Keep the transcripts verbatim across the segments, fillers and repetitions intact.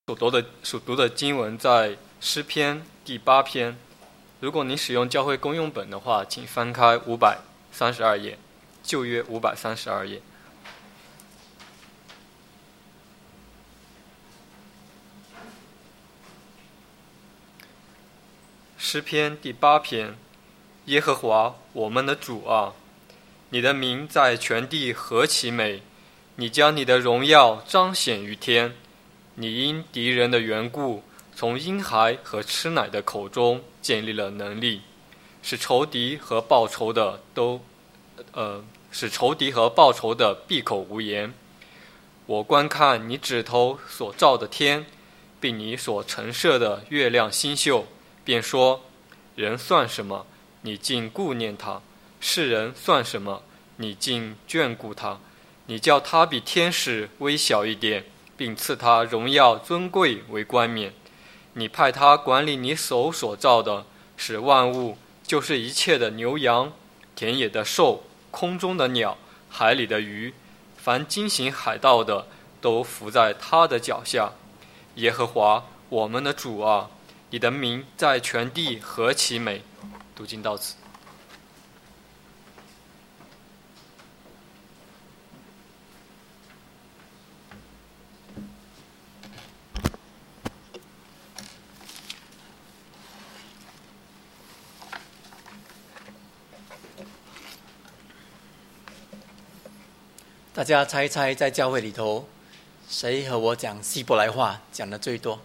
所读的所读的经文在诗篇第八篇。如果你使用教会公用本的话，请翻开五百三十二页，旧约五百三十二页。诗篇第八篇，耶和华我们的主啊，你的名在全地何其美！你将你的荣耀彰显于天，你因敌人的缘故，从婴孩和吃奶的口中建立了能力，使仇敌和报仇的都，呃，使仇敌和报仇的闭口无言。我观看你指头所照的天，并你所陈设的月亮星宿，便说：人算什么？你竟顾念他；世人算什么？你竟眷顾他？你叫他比天使微小一点，并赐他荣耀尊贵为冠冕。你派他管理你手所造的，使万物，就是一切的牛羊、田野的兽、空中的鸟、海里的鱼，凡经行海道的，都伏在他的脚下。耶和华我们的主啊，你的名在全地何其美！读经到此。 大家猜一猜，在教会里头，谁和我讲希伯来话讲的最多？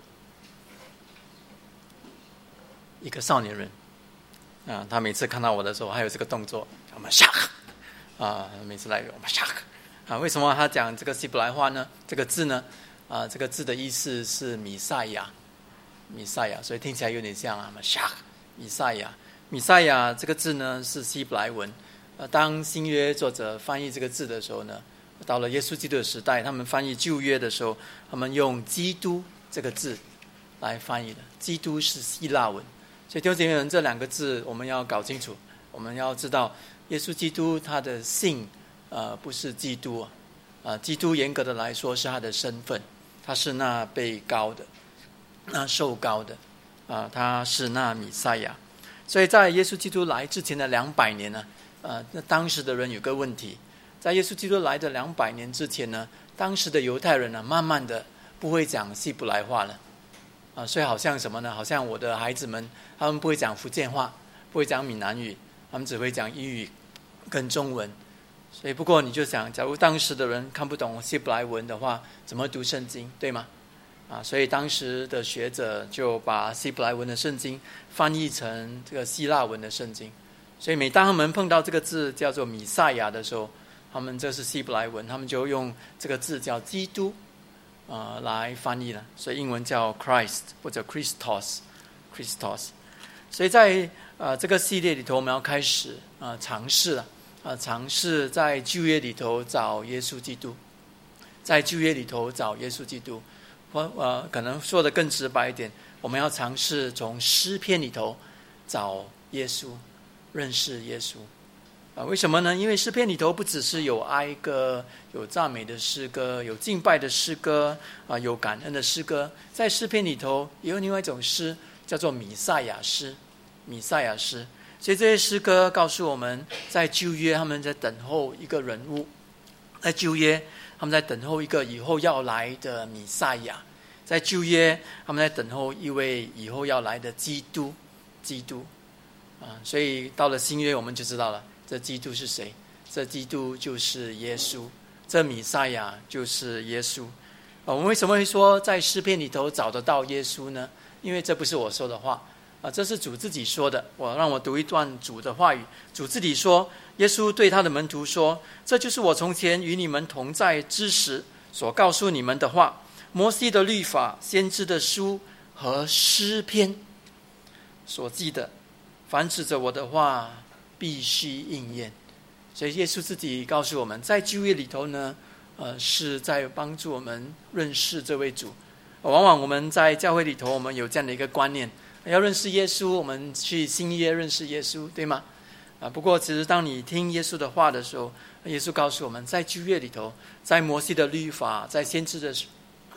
一个少年人啊，他每次看到我的时候，还有这个动作，我们 shock 啊，每次来我们 shock 啊。为什么他讲这个希伯来话呢？这个字呢，啊，这个字的意思是弥赛亚，弥赛亚，所以听起来有点像啊 shock 弥赛亚。弥赛亚这个字呢是希伯来文，呃，当新约作者翻译这个字的时候呢，到了耶稣基督的时代，他们翻译旧约的时候，他们用基督这个字来翻译的。基督是希腊文，所以弟兄姐妹们，这两个字我们要搞清楚。我们要知道，耶稣基督他的姓，呃，不是基督啊，呃，基督严格的来说是他的身份，他是那被膏的，那受膏的，啊、呃，他是那弥赛亚。所以在耶稣基督来之前的两百年呢，呃，那当时的人有个问题。在耶稣基督来的两百年之前呢，当时的犹太人呢，慢慢的不会讲希伯来话了，啊，所以好像什么呢？好像我的孩子们，他们不会讲福建话，不会讲闽南语，他们只会讲英语跟中文。所以不过你就想，假如当时的人看不懂希伯来文的话，怎么读圣经，对吗？啊，所以当时的学者就把希伯来文的圣经翻译成这个希腊文的圣经。所以每当他们碰到这个字叫做弥赛亚的时候，他们这是希伯来文，他们就用这个字叫基督，呃，来翻译了。所以英文叫 Christ 或者 Christos，Christos。所以在呃这个系列里头，我们要开始呃尝试了，呃尝试在旧约里头找耶稣基督，在旧约里头找耶稣基督。我呃可能说的更直白一点，我们要尝试从诗篇里头找耶稣，认识耶稣。啊，为什么呢？因为诗篇里头不只是有哀歌、有赞美的诗歌、有敬拜的诗歌啊，有感恩的诗歌，在诗篇里头也有另外一种诗，叫做弥赛亚诗。弥赛亚诗，所以这些诗歌告诉我们，在旧约他们在等候一个人物，在旧约他们在等候一个以后要来的弥赛亚，在旧约他们在等候一位以后要来的基督，基督啊，所以到了新约我们就知道了。这基督是谁？这基督就是耶稣，这弥赛亚就是耶稣。我们为什么会说在诗篇里头找得到耶稣呢？因为这不是我说的话啊，这是主自己说的。我让我读一段主的话语。主自己说，耶稣对他的门徒说：“这就是我从前与你们同在之时所告诉你们的话，摩西的律法、先知的书和诗篇所记的，凡指着我的话，必须应验。”所以耶稣自己告诉我们，在旧约里头呢，呃，是在帮助我们认识这位主。往往我们在教会里头，我们有这样的一个观念，要认识耶稣，我们去新约认识耶稣，对吗？啊，不过其实当你听耶稣的话的时候，耶稣告诉我们，在旧约里头，在摩西的律法，在先知的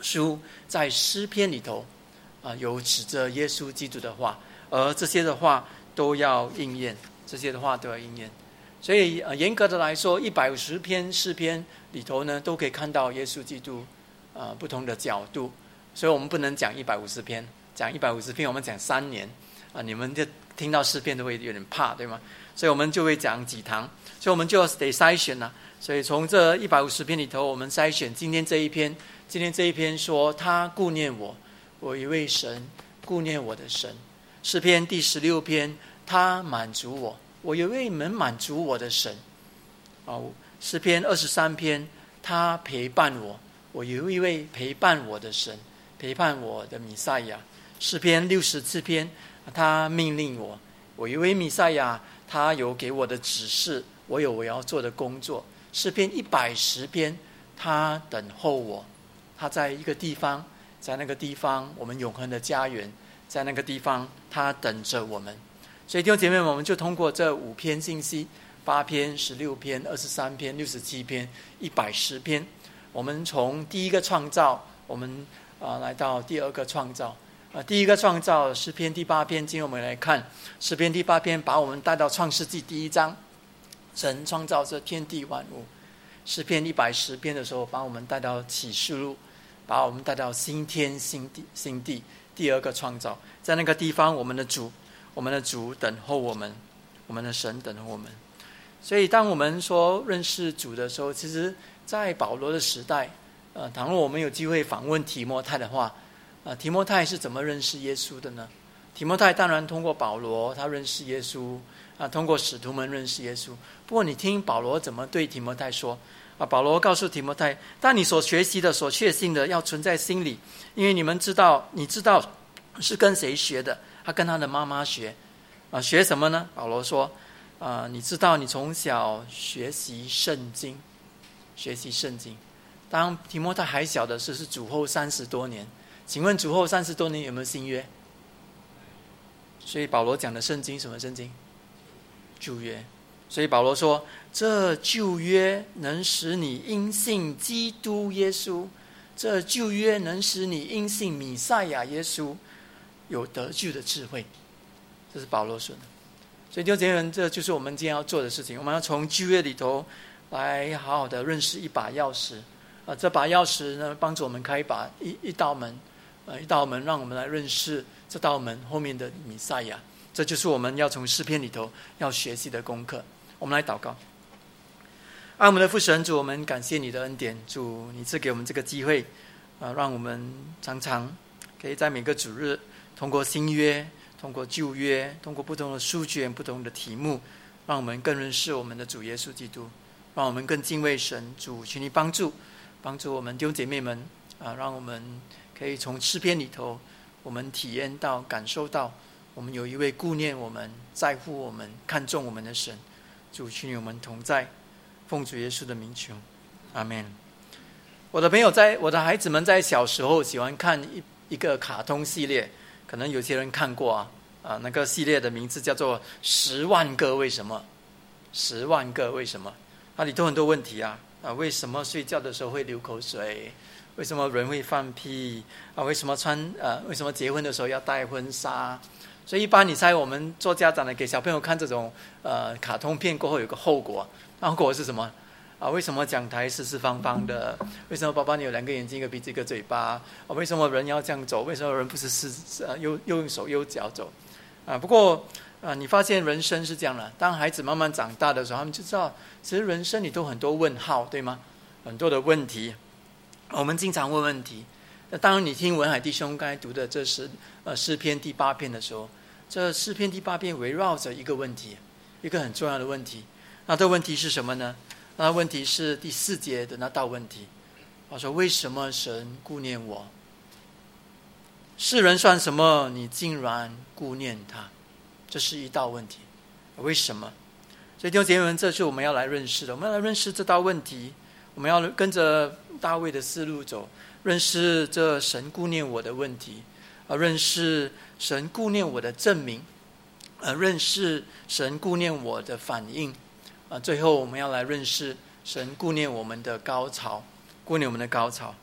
书在诗篇里头啊，有指着耶稣基督的话，而这些的话都要应验，这些的话都要应验。所以呃，严格的来说，一百五十篇诗篇里头呢，都可以看到耶稣基督呃不同的角度。所以我们不能讲一百五十篇，讲一百五十篇，我们讲三年啊，你们就听到诗篇都会有点怕，对吗？所以我们就会讲几堂，所以我们就得筛选了、啊。所以从这一百五十篇里头，我们筛选今天这一篇。今天这一篇说，他顾念我，我一位神顾念我的神。诗篇第十六篇，他满足我，我有一位能满足我的神。哦，诗篇二十三篇，他陪伴我，我有一位陪伴我的神，陪伴我的弥赛亚。诗篇六十四篇，他命令我，我有一位弥赛亚，他有给我的指示，我有我要做的工作。诗篇一百十篇，他等候我，他在一个地方，在那个地方我们永恒的家园，在那个地方他等着我们。所以弟兄姐妹们，我们就通过这五篇信息，八篇、十六篇、二十三篇、六十七篇、一百十篇，我们从第一个创造，我们啊、呃、来到第二个创造。啊、呃，第一个创造诗篇第八篇，今天我们来看诗篇第八篇，把我们带到创世纪第一章，神创造这天地万物。诗篇一百十篇的时候，把我们带到启示录，把我们带到新天新地新地第二个创造。在那个地方，我们的主我们的主等候我们，我们的神等候我们。所以当我们说认识主的时候，其实在保罗的时代，呃，倘若我们有机会访问提摩太的话，呃，提摩太是怎么认识耶稣的呢？提摩太当然通过保罗，他认识耶稣啊，通过使徒们认识耶稣。不过你听保罗怎么对提摩太说啊？保罗告诉提摩太，但你所学习的、所确信的，要存在心里，因为你们知道，你知道是跟谁学的？他跟他的妈妈学啊，学什么呢？保罗说啊，你知道你从小学习圣经，学习圣经。当提摩太还小的时候，是主后三十多年。请问主后三十多年有没有新约？所以保罗讲的圣经什么圣经？旧约。所以保罗说，这旧约能使你因信基督耶稣，这旧约能使你因信弥赛亚耶稣有得救的智慧。这是保罗说的。所以弟兄姐妹们，这就是我们今天要做的事情。我们要从旧约里头来好好的认识一把钥匙啊，这把钥匙呢，帮助我们开一把一一道门，呃，一道门，让我们来认识这道门后面的弥赛亚。这就是我们要从诗篇里头要学习的功课。我们来祷告。爱我们的父神，主，我们感谢你的恩典，主，你赐给我们这个机会，呃，让我们常常可以在每个主日，通过新约，通过旧约，通过不同的书卷、不同的题目，让我们更认识我们的主耶稣基督，让我们更敬畏神。主，请你帮助，帮助我们弟兄姐妹们啊、呃，让我们可以从诗篇里头，我们体验到、感受到，我们有一位顾念我们、在乎我们、看重我们的神。主，请与我们同在，奉主耶稣的名求，阿们。我的朋友在，我的孩子们在小时候喜欢看一一个卡通系列，可能有些人看过啊，啊，那个系列的名字叫做《十万个为什么》。十万个为什么？它里头很多问题啊，啊，为什么睡觉的时候会流口水？为什么人会放屁？啊，为什么穿呃，为什么结婚的时候要戴婚纱？所以一般你猜我们做家长的给小朋友看这种呃卡通片过后有个后果，那后果是什么啊？为什么讲台四四方方的？为什么爸爸你有两个眼睛、一个鼻子、一个嘴巴？啊，为什么人要这样走？为什么人不是是呃右右手右脚走？啊，不过啊，你发现人生是这样的，当孩子慢慢长大的时候，他们就知道其实人生里都很多问号，对吗？很多的问题，我们经常问问题。那当然，你听文海弟兄刚才读的这是呃诗篇第八篇的时候，这诗篇第八篇围绕着一个问题，一个很重要的问题。那这问题是什么呢？那问题是第四节的那道问题。他说：“为什么神顾念我？世人算什么？你竟然顾念他？”这是一道问题。为什么？所以弟兄姐妹们，这是我们要来认识的。我们要来认识这道问题，我们要跟着大卫的思路走。认识这神顾念我的问题，呃，认识神顾念我的证明，呃，认识神顾念我的反应，呃，最后我们要来认识神顾念我们的高潮，顾念我们的高潮。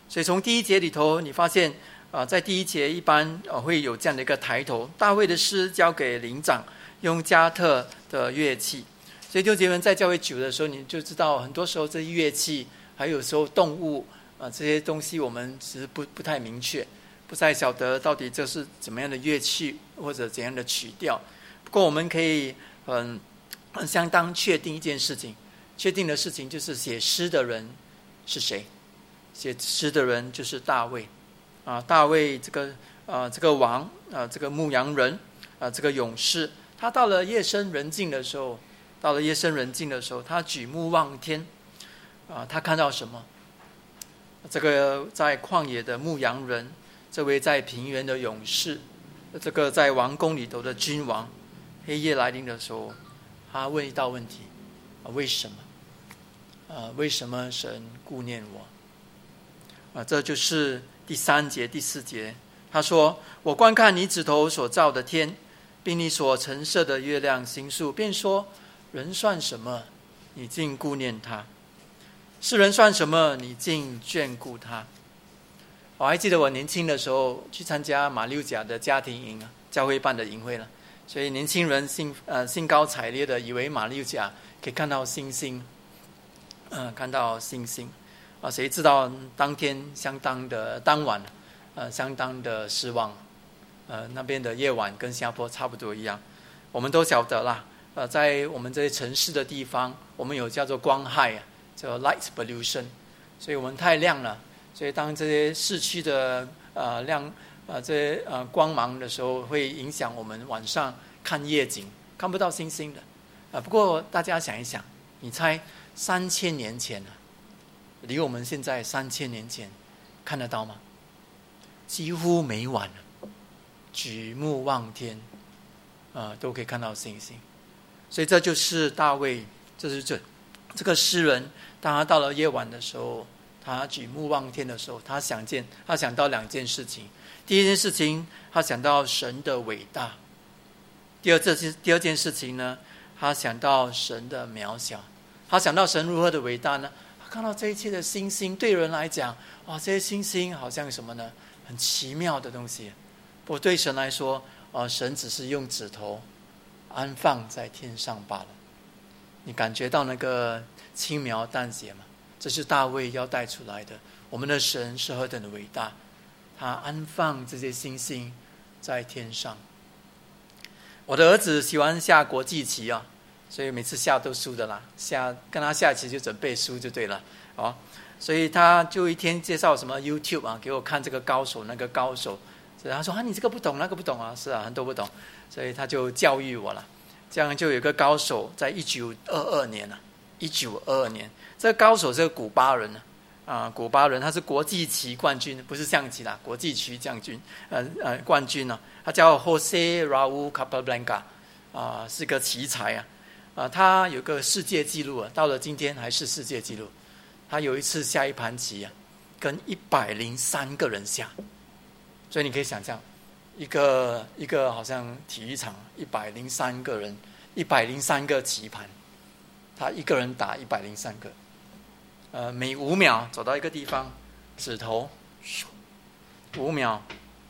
所以从第一节里头，你发现啊、呃，在第一节一般呃会有这样的一个抬头，大卫的诗交给灵长，用加特的乐器。所以弟兄姐妹们在教会久的时候，你就知道很多时候这些乐器，还有时候动物啊、呃、这些东西，我们其实不不太明确，不太晓得到底这是怎么样的乐器或者怎样的曲调。不过我们可以很很相当确定一件事情，确定的事情就是写诗的人是谁？写诗的人就是大卫啊，大卫这个啊这个王啊这个牧羊人啊这个勇士，他到了夜深人静的时候。到了夜深人静的时候，他举目望天，啊，他看到什么？这个在旷野的牧羊人，这位在平原的勇士，这个在王宫里头的君王，黑夜来临的时候，他问一道问题：啊，为什么？啊，为什么神顾念我？啊，这就是第三节、第四节。他说：“我观看你指头所造的天，并你所陈设的月亮星宿，便说。”人算什么？你竟顾念他；世人算什么？你竟眷顾他。我还记得我年轻的时候去参加马六甲的家庭营啊，教会办的营会了。所以年轻人兴呃兴高采烈的以为马六甲可以看到星星，嗯、呃，看到星星啊，谁知道当天相当的当晚，呃，相当的失望，呃，那边的夜晚跟新加坡差不多一样，我们都晓得啦。呃，在我们这些城市的地方，我们有叫做光害啊，叫 light pollution， 所以我们太亮了，所以当这些市区的呃亮呃这些呃光芒的时候，会影响我们晚上看夜景，看不到星星的。啊、呃，不过大家想一想，你猜三千年前啊，离我们现在三千年前看得到吗？几乎每晚举目望天，呃，都可以看到星星。所以这就是大卫，这是这这个诗人，当他到了夜晚的时候，他举目望天的时候，他想见，他想到两件事情。第一件事情，他想到神的伟大；第二这第二件事情呢，他想到神的渺小。他想到神如何的伟大呢？他看到这一切的星星，对人来讲，哇，这些星星好像什么呢？很奇妙的东西。不过对神来说，呃，神只是用指头安放在天上罢了。你感觉到那个轻描淡写吗？这是大卫要带出来的。我们的神是何等的伟大，他安放这些星星在天上。我的儿子喜欢下国际棋啊，所以每次下都输的啦。下跟他下棋就准备输就对了，哦，所以他就一天介绍什么 YouTube 啊，给我看这个高手那个高手。所以他说啊，你这个不懂那个不懂啊，是啊，很多不懂。所以他就教育我了，这样就有一个高手，在一九二二年啊，一九二二年，这个高手是个古巴人啊，啊，古巴人，他是国际棋冠军，不是象棋啦，国际棋将军，呃呃冠军呢、啊，他叫 Jose Raul Capablanca， 啊，是个奇才啊，啊，他有个世界纪录啊，到了今天还是世界纪录，他有一次下一盘棋啊，跟一百零三个人下，所以你可以想象。一个一个好像体育场一百零三个人，一百零三个棋盘，他一个人打一百零三个，呃，每五秒走到一个地方，指头，五秒，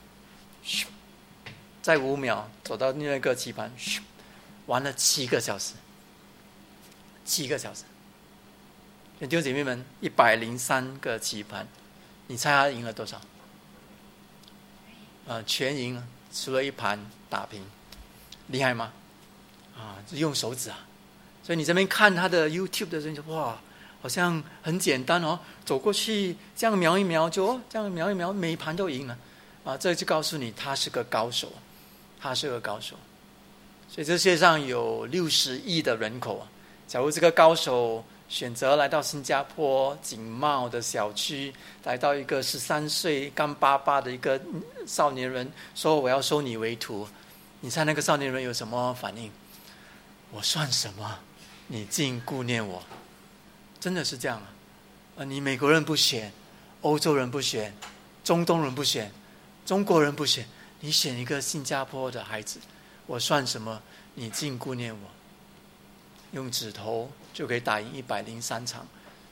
再五秒走到另外一个棋盘，玩了七个小时，七个小时。弟兄姐妹们，一百零三个棋盘，你猜他赢了多少？呃，全赢，除了一盘打平，厉害吗？啊，用手指啊！所以你这边看他的 YouTube 的人就哇，好像很简单哦，走过去这样瞄一瞄就哦，这样瞄一瞄，每一盘都赢了啊！这就告诉你他是个高手，他是个高手。所以这世界上有六十亿的人口啊，假如这个高手选择来到新加坡景茂的小区，来到一个十三岁干巴巴的一个少年人，说我要收你为徒，你猜那个少年人有什么反应？我算什么？你竟顾念我？真的是这样啊！呃，你美国人不选，欧洲人不选，中东人不选，中国人不选，你选一个新加坡的孩子，我算什么？你竟顾念我？用指头就可以打赢一百零三场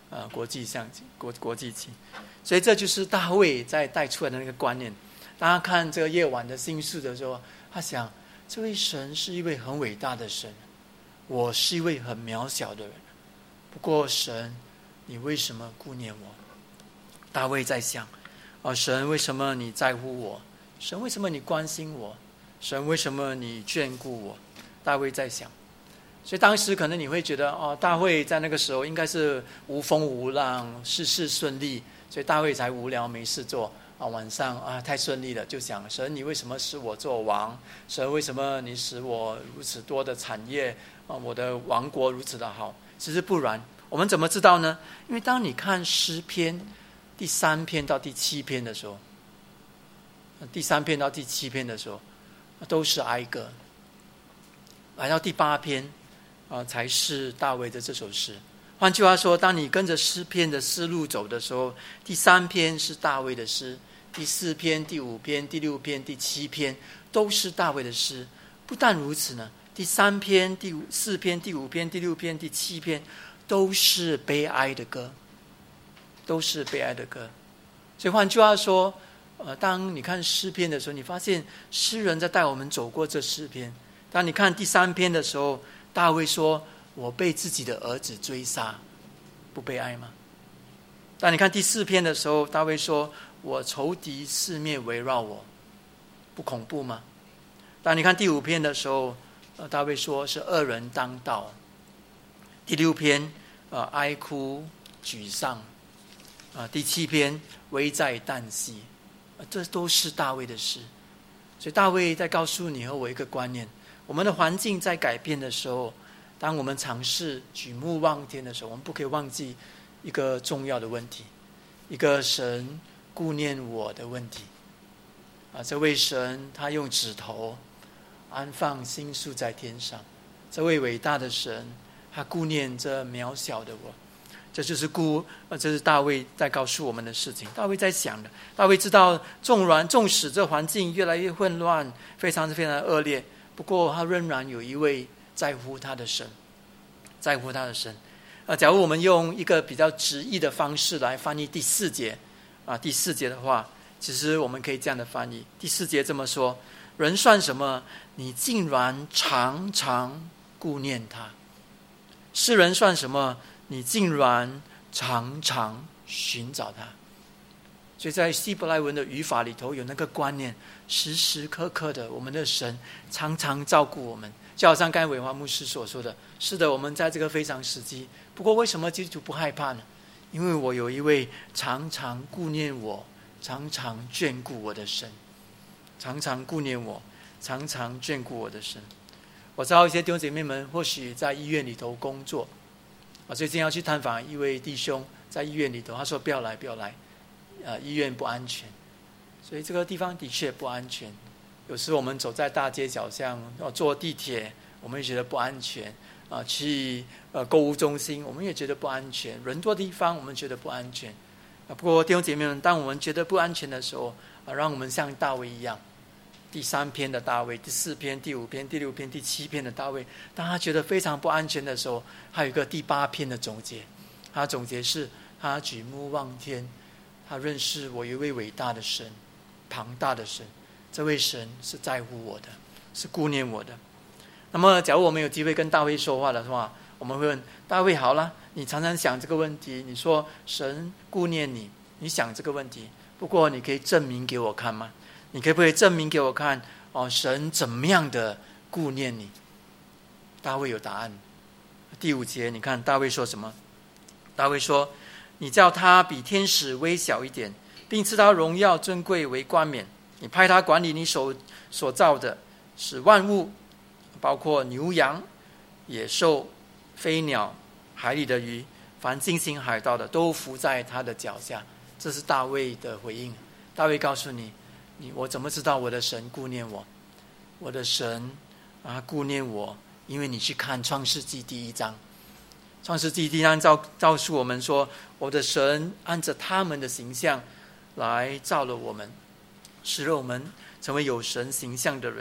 呃国际象国国际级。所以这就是大卫在带出来的那个观念。当他看这个夜晚的星宿的时候，他想，这位神是一位很伟大的神，我是一位很渺小的人，不过神，你为什么顾念我？大卫在想，哦，神为什么你在乎我？神为什么你关心我？神为什么你眷顾我？大卫在想。所以当时可能你会觉得，哦，大卫在那个时候应该是无风无浪，事事顺利，所以大卫才无聊没事做啊，晚上啊太顺利了，就想，神你为什么使我做王？神为什么你使我如此多的产业啊？我的王国如此的好？其实不然，我们怎么知道呢？因为当你看诗篇第三篇到第七篇的时候，第三篇到第七篇的时候都是哀歌，来到第八篇啊，才是大卫的这首诗。换句话说，当你跟着诗篇的思路走的时候，第三篇是大卫的诗，第四篇、第五篇、第六篇、第七篇都是大卫的诗。不但如此呢，第三篇、第四篇、第五篇、第六篇、第七篇都是悲哀的歌，都是悲哀的歌。所以换句话说，呃，当你看诗篇的时候，你发现诗人在带我们走过这诗篇。当你看第三篇的时候，大卫说，我被自己的儿子追杀，不悲哀吗？当你看第四篇的时候，大卫说，我仇敌四面围绕我，不恐怖吗？当你看第五篇的时候，呃、大卫说是恶人当道。第六篇、呃、哀哭沮丧、呃、第七篇危在旦夕、呃、这都是大卫的诗。所以大卫在告诉你和我一个观念，我们的环境在改变的时候，当我们尝试举目望天的时候，我们不可以忘记一个重要的问题，一个神顾念我的问题啊！这位神他用指头安放星宿在天上，这位伟大的神他顾念这渺小的我。这就是顾呃，这是大卫在告诉我们的事情。大卫在想的，大卫知道纵然纵使这环境越来越混乱，非常非常的恶劣，不过他仍然有一位在乎他的神，在乎他的神。呃，假如我们用一个比较直译的方式来翻译第四节啊，第四节的话，其实我们可以这样的翻译。第四节这么说：人算什么？你竟然常常顾念他；世人算什么？你竟然常常寻找他。所以在希伯来文的语法里头有那个观念，时时刻刻的我们的神常常照顾我们。就好像刚才伟华牧师所说的，是的，我们在这个非常时期，不过为什么基督徒不害怕呢？因为我有一位常常顾念我、常常眷顾我的神，常常顾念我、常常眷顾我的神。我知道一些弟兄姐妹们或许在医院里头工作，我最近要去探访一位弟兄，在医院里头，他说不要来不要来，呃，医院不安全。所以这个地方的确不安全。有时我们走在大街小巷，坐地铁，我们也觉得不安全啊；去呃购物中心，我们也觉得不安全；人多地方，我们觉得不安全啊。不过弟兄姐妹们，当我们觉得不安全的时候啊，让我们像大卫一样，第三篇的大卫、第四篇、第五篇、第六篇、第七篇的大卫，当他觉得非常不安全的时候，还有一个第八篇的总结。他总结是：他举目望天，他认识我有一位伟大的神，庞大的神。这位神是在乎我的，是顾念我的。那么假如我们有机会跟大卫说话的话，我们会问大卫：好了，你常常想这个问题，你说神顾念你，你想这个问题，不过你可以证明给我看吗？你可不可以证明给我看哦，神怎么样的顾念你？大卫有答案。第五节你看大卫说什么？大卫说：你叫他比天使微小一点，并赐他荣耀尊贵为冠冕。你派他管理你手所造的，使万物，包括牛羊、野兽、飞鸟、海里的鱼，凡进行海盗的，都伏在他的脚下。这是大卫的回应。大卫告诉你，你我怎么知道我的神顾念我？我的神啊顾念我，因为你去看创世纪第一章。创世纪第一章告告诉我们说，我的神按着他们的形象来造了我们，使了我们成为有神形象的人。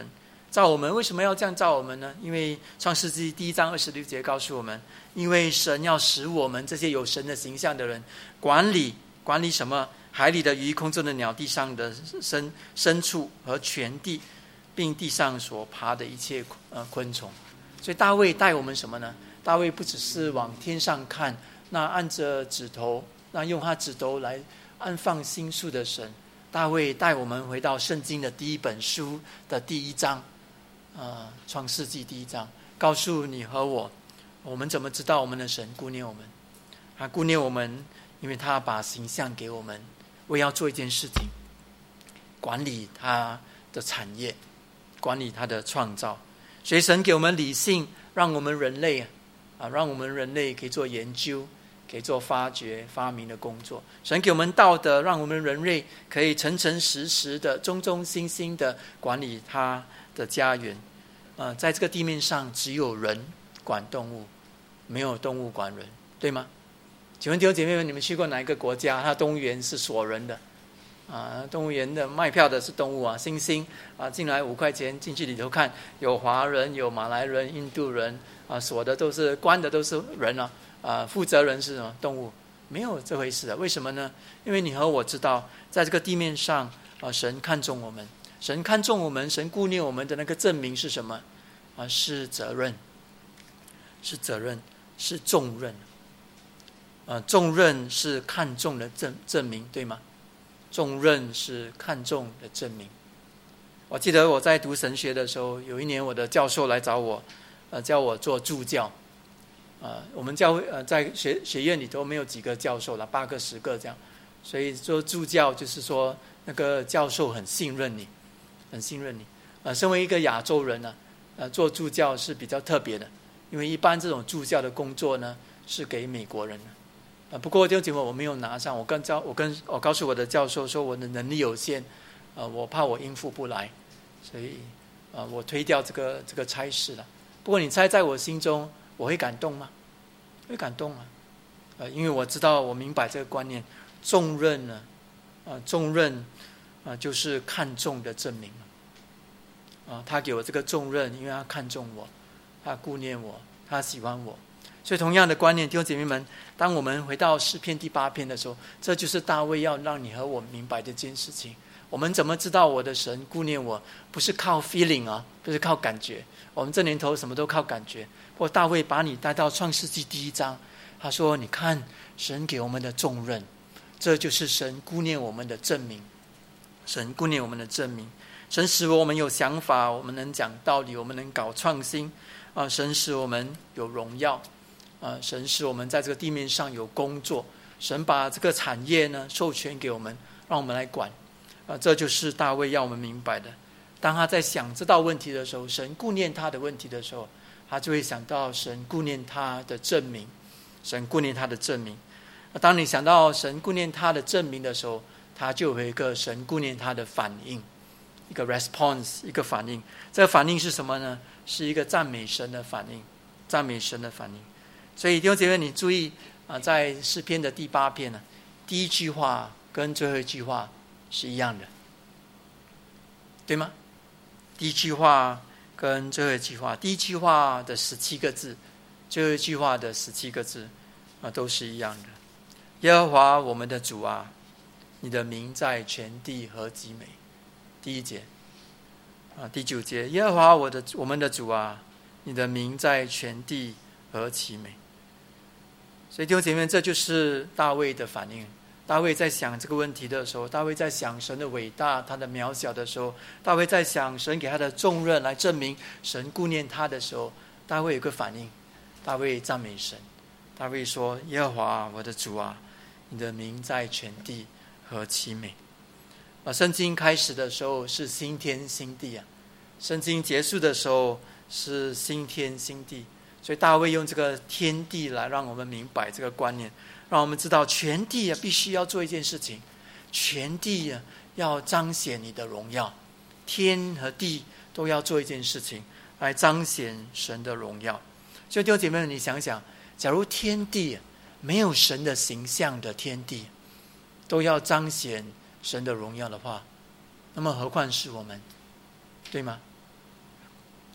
造我们。为什么要这样造我们呢？因为创世纪第一章二十六节告诉我们，因为神要使我们这些有神的形象的人管理管理什么？海里的鱼、空中的鸟、地上的牲牲畜和全地，并地上所爬的一切呃昆虫。所以大卫带我们什么呢？大卫不只是往天上看，那按着指头，那用他指头来安放心术的神。大卫带我们回到圣经的第一本书的第一章，呃，创世纪第一章，告诉你和我，我们怎么知道我们的神顾念我们？他顾念我们，因为他把形象给我们，为要做一件事情，管理他的产业，管理他的创造。所以神给我们理性，让我们人类啊，让我们人类可以做研究，可以做发掘、发明的工作。神给我们道德，让我们人类可以诚诚实实的、忠忠心心的管理他的家园。呃，在这个地面上，只有人管动物，没有动物管人，对吗？请问弟兄姐妹们，你们去过哪一个国家？它动物园是锁人的啊？动物园的卖票的是动物啊，猩猩啊，进来五块钱，进去里头看，有华人、有马来人、印度人啊，锁的都是关的都是人啊，啊，负责人是什么？动物，没有这回事的。为什么呢？因为你和我知道，在这个地面上啊，神看重我们，神看重我们，神顾念我们的那个证明是什么？啊，是责任，是责任，是重任。呃，重任是看重的证证明，对吗？重任是看重的证明。我记得我在读神学的时候，有一年我的教授来找我，呃，叫我做助教。呃，我们教会呃在学学院里头没有几个教授了，八个十个这样，所以做助教就是说那个教授很信任你，很信任你。呃，身为一个亚洲人呢、啊，呃，做助教是比较特别的，因为一般这种助教的工作呢是给美国人的。呃，不过弟兄姐妹，我没有拿上。我跟教，我跟我告诉我的教授说，我的能力有限，呃，我怕我应付不来，所以，呃，我推掉这个这个差事了。不过你猜，在我心中，我会感动吗？会感动啊，呃，因为我知道，我明白这个观念，重任呢，啊，重任，啊，就是看重的证明啊，他给我这个重任，因为他看重我，他顾念我，他喜欢我。所以同样的观念，弟兄姐妹们，当我们回到诗篇第八篇的时候，这就是大卫要让你和我明白的一件事情。我们怎么知道我的神顾念我？不是靠 feeling 啊，不是靠感觉。我们这年头什么都靠感觉。不过大卫把你带到创世纪第一章，他说：“你看，神给我们的重任，这就是神顾念我们的证明。神顾念我们的证明，神使我们有想法，我们能讲道理，我们能搞创新啊！神使我们有荣耀。”呃，神使我们在这个地面上有工作，神把这个产业呢授权给我们，让我们来管。呃，这就是大卫要我们明白的。当他在想这道问题的时候，神顾念他的问题的时候，他就会想到神顾念他的证明，神顾念他的证明。当你想到神顾念他的证明的时候，他就有一个神顾念他的反应，一个 response， 一个反应。这个反应是什么呢？是一个赞美神的反应，赞美神的反应。所以弟兄姐妹，你注意啊，在诗篇的第八篇呢，第一句话跟最后一句话是一样的，对吗？第一句话跟最后一句话，第一句话的十七个字，最后一句话的十七个字啊，都是一样的。耶和华我们的主啊，你的名在全地何其美。第一节啊，第九节，耶和华我的我们的主啊，你的名在全地何其美。所以弟兄姐妹，这就是大卫的反应。大卫在想这个问题的时候，大卫在想神的伟大，他的渺小的时候，大卫在想神给他的重任来证明神顾念他的时候，大卫有个反应，大卫赞美神。大卫说：耶和华我的主啊，你的名在全地何其美。啊，圣经开始的时候是新天新地啊，圣经结束的时候是新天新地。所以大卫用这个天地来让我们明白这个观念，让我们知道全地啊必须要做一件事情，全地啊要彰显你的荣耀，天和地都要做一件事情来彰显神的荣耀。所以弟兄姐妹们，你想想，假如天地没有神的形象的天地都要彰显神的荣耀的话，那么何况是我们，对吗？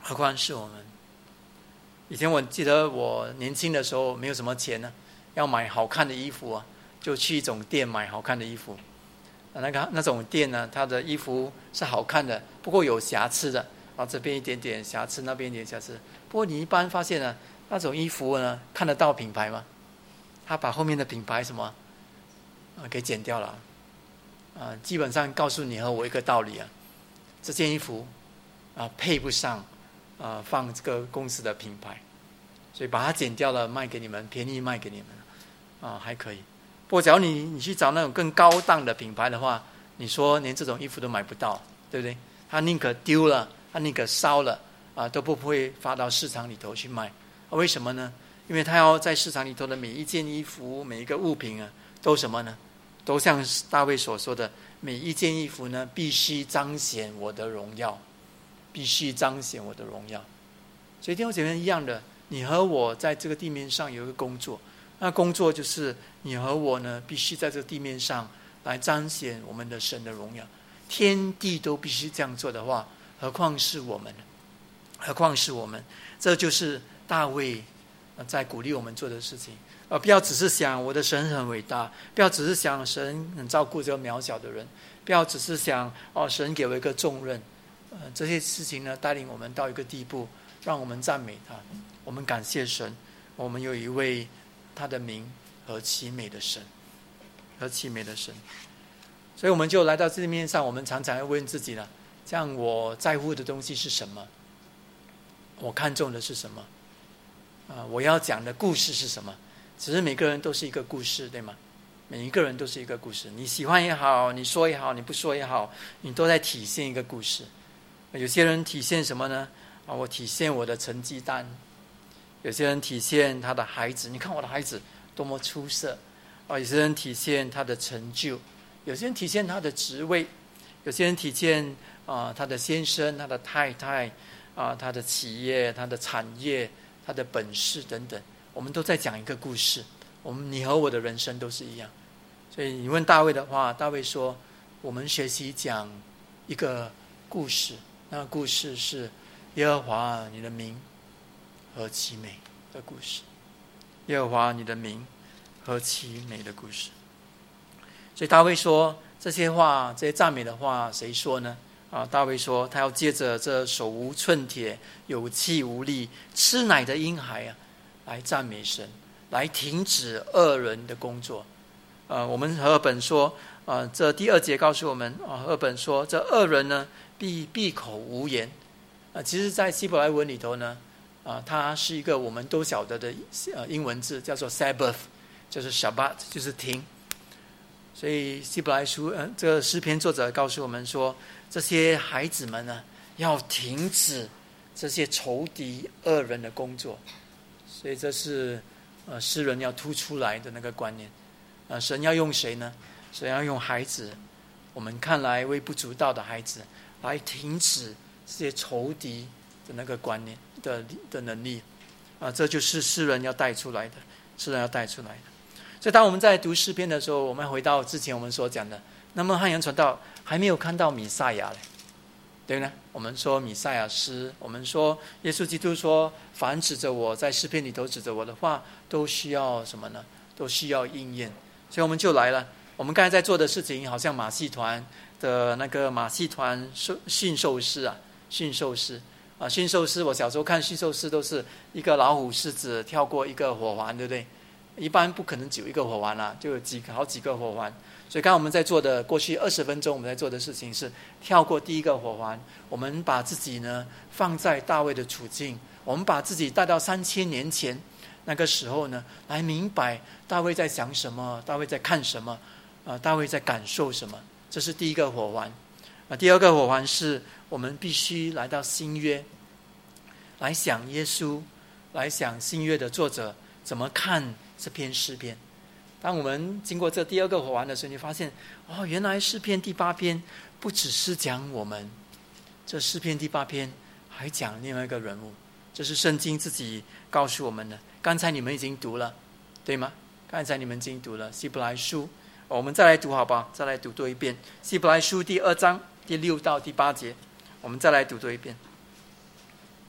何况是我们。以前我记得我年轻的时候没有什么钱呢，要买好看的衣服啊，就去一种店买好看的衣服。那个那种店呢，它的衣服是好看的，不过有瑕疵的啊，这边一点点瑕疵，那边一点瑕疵。不过你一般发现呢，那种衣服呢，看得到品牌吗？他把后面的品牌什么啊给剪掉了啊，基本上告诉你和我一个道理啊，这件衣服啊配不上啊放这个公司的品牌，所以把它剪掉了，卖给你们，便宜卖给你们啊，还可以。不过，假如你你去找那种更高档的品牌的话，你说连这种衣服都买不到，对不对？他宁可丢了，他宁可烧了啊，都不会发到市场里头去卖。啊、为什么呢？因为他要在市场里头的每一件衣服、每一个物品啊，都什么呢？都像大卫所说的，每一件衣服呢，必须彰显我的荣耀，必须彰显我的荣耀。所以弟兄姐妹一样的，你和我在这个地面上有一个工作。那工作就是你和我呢，必须在这个地面上来彰显我们的神的荣耀。天地都必须这样做的话，何况是我们？何况是我们？这就是大卫在鼓励我们做的事情。呃，不要只是想我的神很伟大，不要只是想神很照顾这个渺小的人，不要只是想哦，神给我一个重任。呃，这些事情呢，带领我们到一个地步，让我们赞美他，我们感谢神，我们有一位他的名何其美的神，何其美的神。所以我们就来到这面上，我们常常要问自己了：这样我在乎的东西是什么？我看重的是什么？啊，我要讲的故事是什么？只是每个人都是一个故事，对吗？每一个人都是一个故事，你喜欢也好，你说也好，你不说也好，你都在体现一个故事。有些人体现什么呢？啊，我体现我的成绩单。有些人体现他的孩子，你看我的孩子多么出色啊！有些人体现他的成就，有些人体现他的职位，有些人体现啊、呃、他的先生、他的太太啊、呃、他的企业、他的产业、他的本事等等。我们都在讲一个故事，我们你和我的人生都是一样。所以你问大卫的话，大卫说：我们学习讲一个故事，那个故事是耶和华你的名何其美的故事，耶和华你的名何其美的故事。所以大卫说这些话，这些赞美的话，谁说呢？啊，大卫说他要借着这手无寸铁、有气无力、吃奶的婴孩啊，来赞美神，来停止恶人的工作。呃，我们和合本说，呃，这第二节告诉我们啊，和合本说这恶人呢必闭口无言。啊，其实，在希伯来文里头呢。啊，它是一个我们都晓得的呃英文字，叫做 Sabbath， 就是 Shabbat， 就是停。所以希伯来书，呃，这个诗篇作者告诉我们说，这些孩子们呢，要停止这些仇敌恶人的工作。所以这是呃诗人要突出来的那个观念。呃，神要用谁呢？神要用孩子，我们看来微不足道的孩子，来停止这些仇敌的那个观念的的能力啊，这就是诗人要带出来的，诗人要带出来的。所以当我们在读诗篇的时候，我们回到之前我们所讲的，那么汉阳传道还没有看到弥赛亚嘞，对不对？我们说弥赛亚诗，我们说耶稣基督说，凡指着我在诗篇里头指着我的话，都需要什么呢？都需要应验。所以我们就来了。我们刚才在做的事情，好像马戏团的那个马戏团驯兽师啊，驯兽师。啊，驯兽师，我小时候看驯兽师都是一个老虎、狮子跳过一个火环，对不对？一般不可能只有一个火环啦、啊，就有几好几个火环。所以刚刚我们在做的过去二十分钟，我们在做的事情是跳过第一个火环，我们把自己呢放在大卫的处境，我们把自己带到三千年前那个时候呢，来明白大卫在想什么，大卫在看什么，啊，大卫在感受什么。这是第一个火环。啊，第二个火环是我们必须来到新约，来想耶稣，来想新约的作者怎么看这篇诗篇。当我们经过这第二个火环的时候，你发现哦，原来诗篇第八篇不只是讲我们，这诗篇第八篇还讲另外一个人物，这是圣经自己告诉我们的。刚才你们已经读了，对吗？刚才你们已经读了希伯来书，我们再来读好不好？再来读多一遍希伯来书第二章第六到第八节，我们再来读多一遍。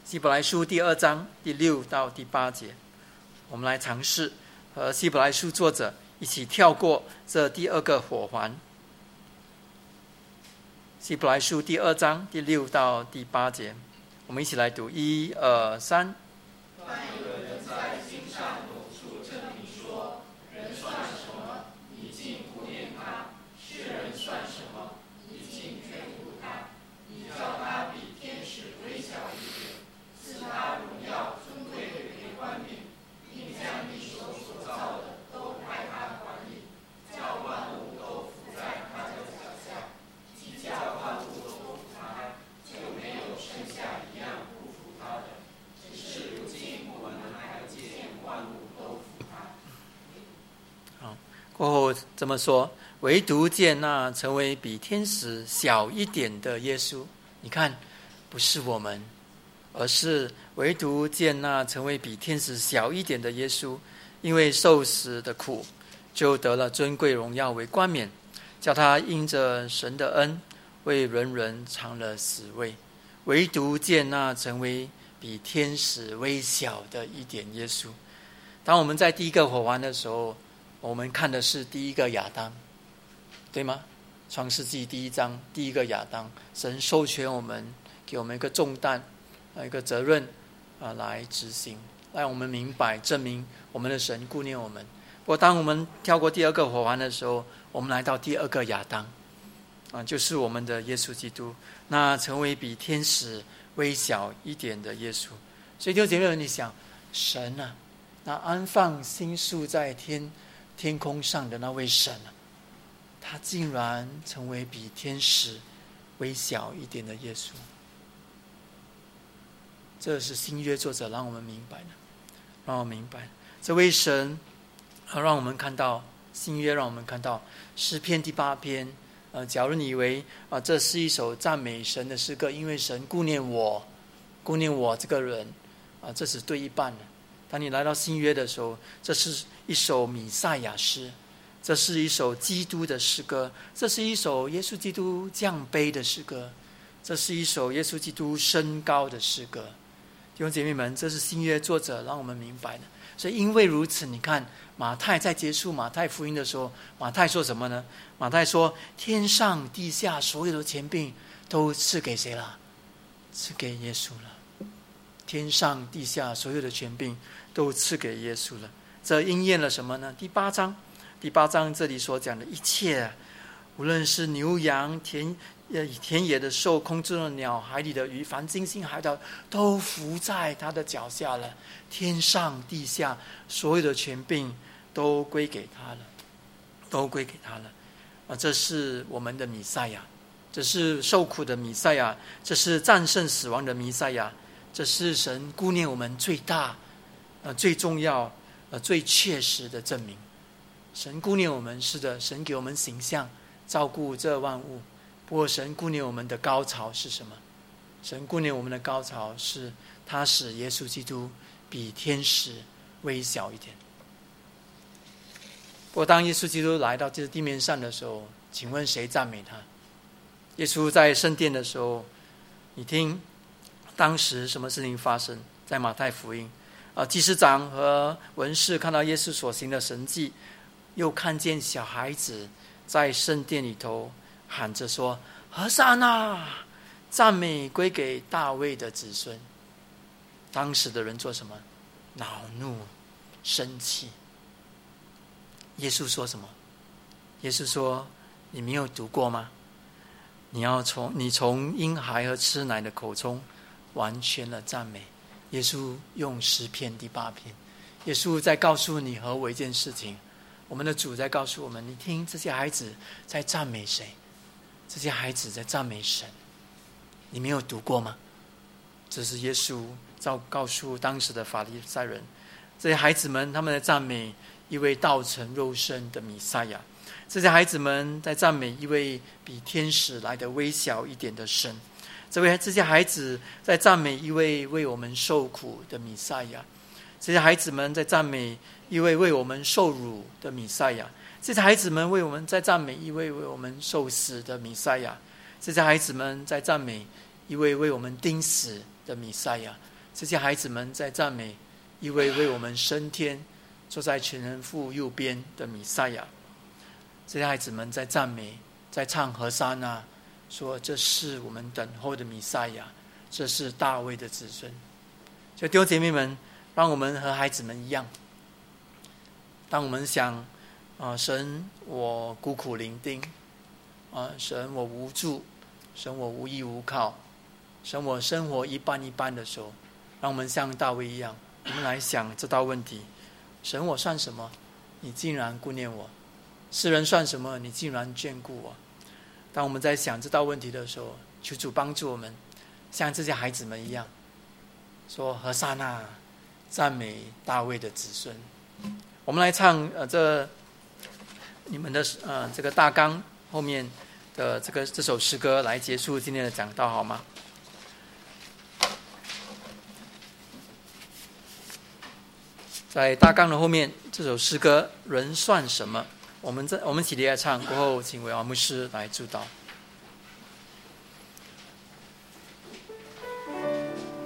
希伯来书第二章第六到第八节，我们来尝试和希伯来书作者一起跳过这第二个火环。希伯来书第二章第六到第八节，我们一起来读，一二三。 但有人在经上有处证明说，人算什么，你竟顾念他；世人算什么，你竟眷顾他。你叫他比天使微小一点，赐他荣耀尊贵为冠冕，并将你手所造的都派他管理，叫万物都伏在他的脚下。既叫万物都服他，就没有剩下一样不服他的。只是如今我们还见万物都服他。 好，过后这么说，唯独见那成为比天使小一点的耶稣。你看，不是我们，而是唯独见那成为比天使小一点的耶稣，因为受死的苦，就得了尊贵荣耀为冠冕，叫他因着神的恩，为人人尝了死味。唯独见那成为比天使微小的一点耶稣。当我们在第一个火环的时候，我们看的是第一个亚当，对吗？创世纪第一章第一个亚当，神授权我们，给我们一个重担，一个责任啊，来执行，让我们明白证明我们的神顾念我们。不过当我们跳过第二个火环的时候，我们来到第二个亚当啊，就是我们的耶稣基督，那成为比天使微小一点的耶稣。所以弟兄姐妹们，你想，神啊，那安放星宿在天天空上的那位神啊，他竟然成为比天使微小一点的耶稣。这是新约作者让我们明白的，让我们明白这位神，让我们看到新约，让我们看到诗篇第八篇。呃，假如你以为啊、呃，这是一首赞美神的诗歌，因为神顾念我，顾念我这个人啊、呃，这是对一半的。当你来到新约的时候，这是一首弥赛亚诗，这是一首基督的诗歌，这是一首耶稣基督降卑的诗歌，这是一首耶稣基督升高的诗歌。弟兄姐妹们，这是新约作者让我们明白的。所以因为如此，你看马太在结束马太福音的时候，马太说什么呢？马太说，天上地下所有的权柄都赐给谁了？赐给耶稣了。天上地下所有的权柄都赐给耶稣了。这应验了什么呢？第八章第八章这里所讲的一切，无论是牛羊、田田野的兽、空中的鸟、海里的鱼，凡经行海岛，都伏在他的脚下了。天上地下所有的权柄都归给他了，都归给他了。啊，这是我们的弥赛亚，这是受苦的弥赛亚，这是战胜死亡的弥赛亚，这是神顾念我们最大、呃、最重要、呃、最切实的证明。神顾念我们，是的，神给我们形象，照顾这万物。不过神顾念我们的高潮是什么？神顾念我们的高潮是他使耶稣基督比天使微小一点。不过当耶稣基督来到这地面上的时候，请问谁赞美他？耶稣在圣殿的时候，你听当时什么事情发生？在马太福音啊，祭司长和文士看到耶稣所行的神迹，又看见小孩子在圣殿里头喊着说，和散那，赞美归给大卫的子孙。当时的人做什么？恼怒生气。耶稣说什么？耶稣说，你没有读过吗？你要从你从婴孩和吃奶的口中完全了赞美。耶稣用诗篇第八篇，耶稣在告诉你和我一件事情，我们的主在告诉我们，你听，这些孩子在赞美谁？这些孩子在赞美神。你没有读过吗？这是耶稣照告诉当时的法利赛人，这些孩子们他们在赞美一位道成肉身的弥赛亚，这些孩子们在赞美一位比天使来的微小一点的神，这位这些孩子在赞美一位为我们受苦的弥赛亚，这些孩子们在赞美一位为我们受辱的弥赛亚，这些孩子们为我们在赞美一位为我们受死的弥赛亚，这些孩子们在赞美一位为我们钉死的弥赛亚， 这些孩子们在赞美一位为我们升天、坐在全能父右边的弥赛亚。这些孩子们在赞美，在唱和散那，说这是我们等候的弥赛亚，这是大卫的子孙。所以弟兄姐妹们，让我们和孩子们一样，当我们想啊，神我孤苦伶仃，啊，神我无助，神我无依无靠，神我生活一般一般的时候，让我们像大卫一样，我们来想这道问题：神我算什么？你竟然顾念我；世人算什么？你竟然眷顾我。当我们在想这道问题的时候，求主帮助我们，像这些孩子们一样，说和散那，赞美大卫的子孙。我们来唱呃这你们的呃这个大纲后面的这个这首诗歌来结束今天的讲道，好吗？在大纲的后面这首诗歌，人算什么？我们这我们起立来唱，过后请维华牧师来祝祷。